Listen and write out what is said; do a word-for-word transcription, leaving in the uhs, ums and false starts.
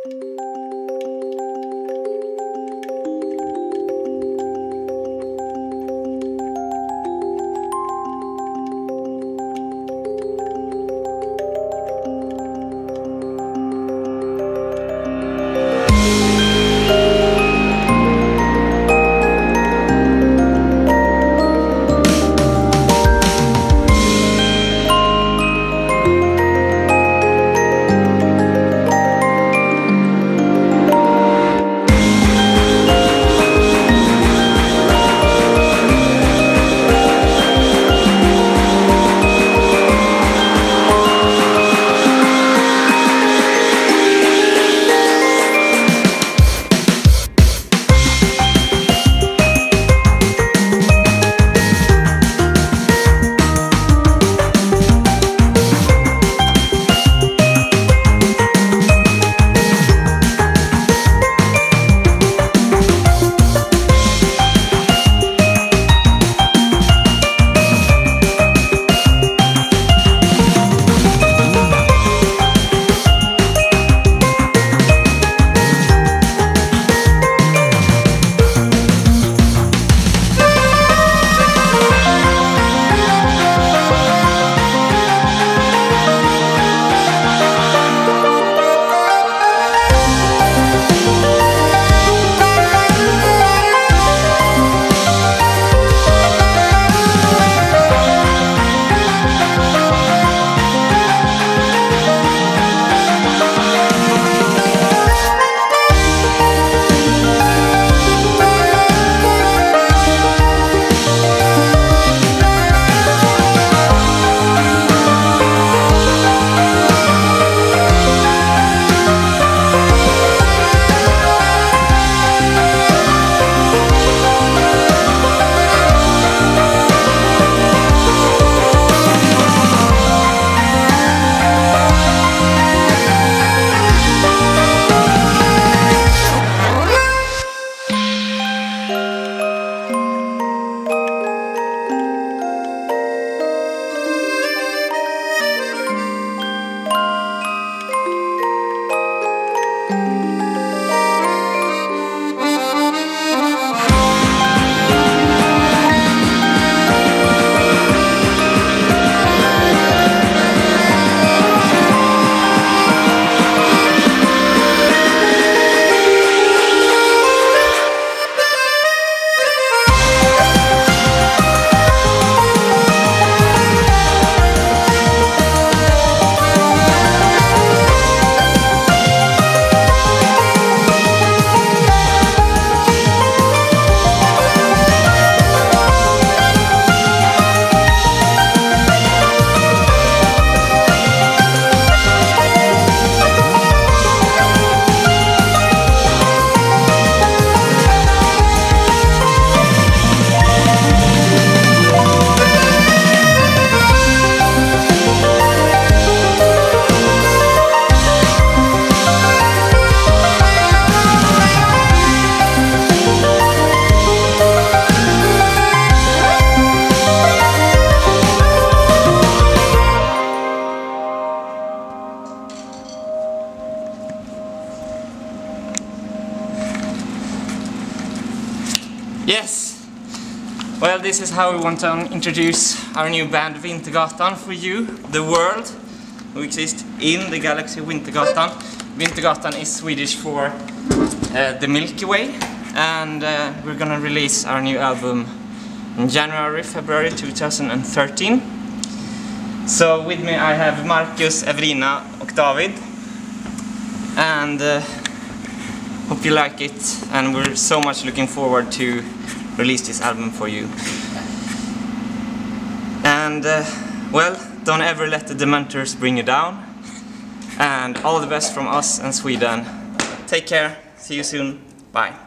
Yes! Well, this is how we want to introduce our new band Vintergatan for you, the world, who exists in the galaxy Vintergatan. Vintergatan is Swedish for uh, the Milky Way, and uh, we're gonna release our new album in January, February two thousand thirteen. So with me I have Marcus, Evelina och David, and uh, hope you like it, and we're so much looking forward to release this album for you. And uh, well, don't ever let the Dementors bring you down, and all the best from us and Sweden. Take care, see you soon, bye.